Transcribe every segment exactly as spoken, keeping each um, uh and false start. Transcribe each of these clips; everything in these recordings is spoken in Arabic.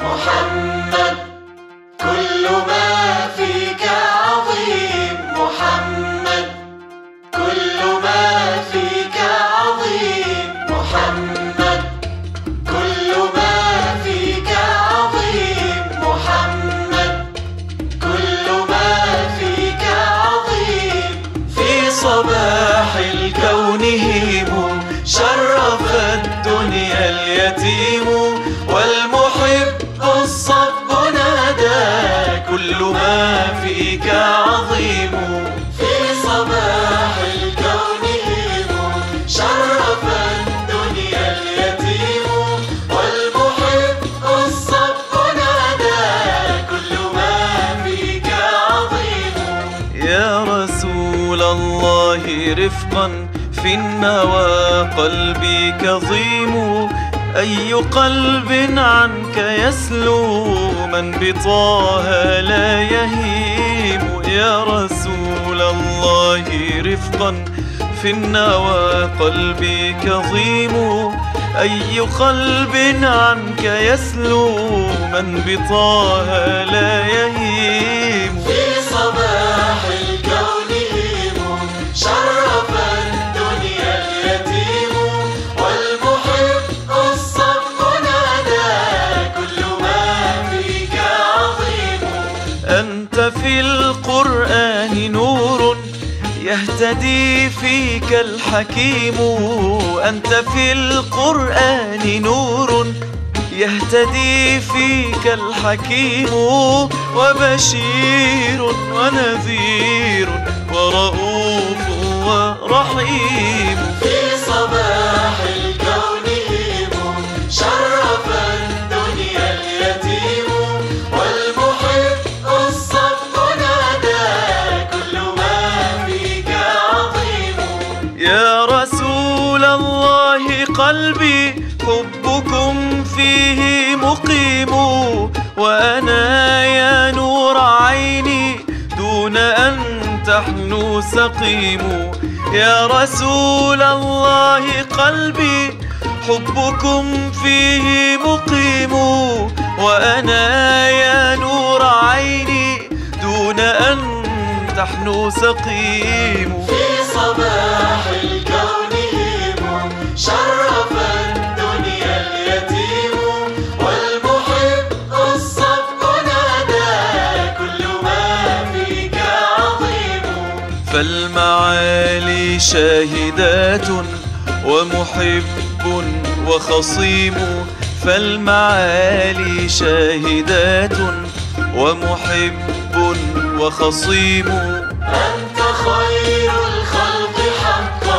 محمد، كل ما فيك عظيم. محمد، كل ما فيك عظيم. محمد، كل ما فيك عظيم. محمد، كل ما فيك عظيم. في صباح الكون هيم، شرف الدنيا اليتيم، والمحب الصب نادى كل ما فيك عظيم. في صباح الكون هيم، شرف الدنيا اليتيم، والمحب الصب نادى كل ما فيك عظيم. يا رسول الله رفقا في النوى قلبي كظيم، أي قلب عنك يسلو من بطه لا يهيم. يا رسول الله رفقا في النوى قلبي كظيم، أي قلب عنك يسلو من بطه لا يهيم. في صباح الكون هيم، شرف الدنيا اليتيم، والمحب الصب نادى كل ما فيك عظيم. أنت في القرآن نور يهتدي فيك الحكيم، أنت في القرآن نور يهتدي فيك الحكيم، وبشير ونذير ورؤوف ورحيم. في صباح الكون هيم، شرف الدنيا اليتيم، والمحب الصب نادى كل ما فيك عظيم. يا رسول الله قلبي حبكم فيه مقيم، وأنا يا نور عيني دون أن تحنو سقيم. يا رسول الله قلبي حبكم فيه مقيم، وأنا يا نور عيني دون أن تحنو سقيم. في صباح الكون هيم، شرف الدنيا اليتيم، والمحب الصب نادى كل ما فيك عظيم. فالمعالي شاهدات ومحب وخصيم، فالمعالي شاهدات ومحب وخصيم. أنت خير الخلق حقا،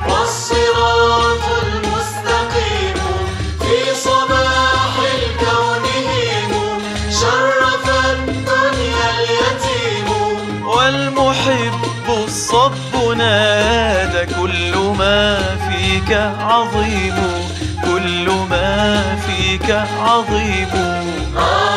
والصراط المستقيم. في صباح الكون هيم، شرف الدنيا اليتيم، والمحب الصب نادى كل ما فيك عظيم، كل ما فيك عظيم.